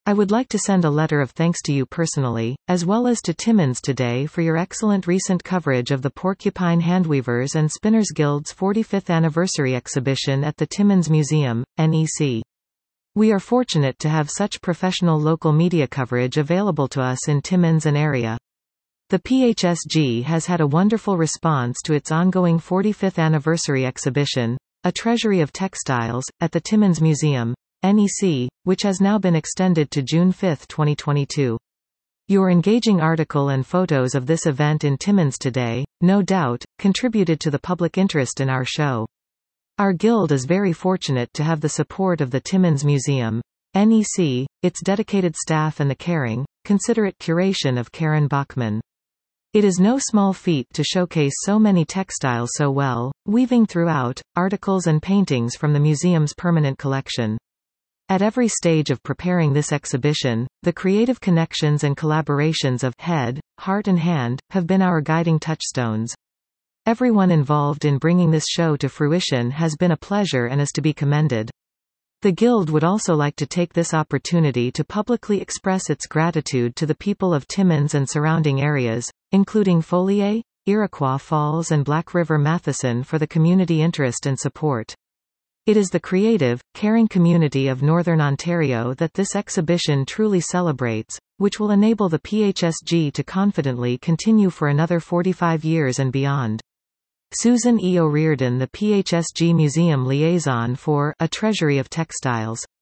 I would like to send a letter of thanks to you personally, as well as to Timmins Today for your excellent recent coverage of the Porcupine Handweavers and Spinners Guild's 45th anniversary exhibition at the Timmins Museum, NEC. We are fortunate to have such professional local media coverage available to us in Timmins and area. The PHSG has had a wonderful response to its ongoing 45th anniversary exhibition, A Treasury of Textiles, at the Timmins Museum, NEC, which has now been extended to June 5, 2022. Your engaging article and photos of this event in Timmins Today, no doubt, contributed to the public interest in our show. Our guild is very fortunate to have the support of the Timmins Museum, NEC, its dedicated staff and the caring, considerate curation of Karen Bachman. It is no small feat to showcase so many textiles so well, weaving throughout, articles and paintings from the museum's permanent collection. At every stage of preparing this exhibition, the creative connections and collaborations of head, heart and hand have been our guiding touchstones. Everyone involved in bringing this show to fruition has been a pleasure and is to be commended. The Guild would also like to take this opportunity to publicly express its gratitude to the people of Timmins and surrounding areas, including Folier, Iroquois Falls and Black River Matheson for the community interest and support. It is the creative, caring community of Northern Ontario that this exhibition truly celebrates, which will enable the PHSG to confidently continue for another 45 years and beyond. Susan E. O'Riordan, the PHSG Museum Liaison for A Treasury of Textiles.